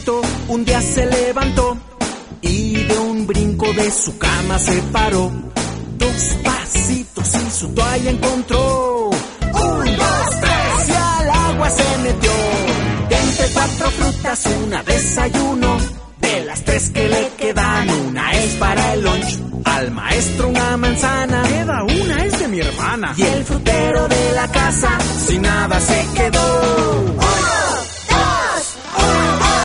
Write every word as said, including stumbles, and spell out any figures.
momento, un día se levantó y de un brinco de su cama se paró. Dos pasitos y su toalla encontró. Un, dos, tres y al agua se metió. De entre cuatro frutas una desayuno. De las tres que le quedan, una es para el lunch. Al maestro una manzana. Queda una, es de mi hermana. Y el frutero de la casa sin nada se quedó. ¡Uno!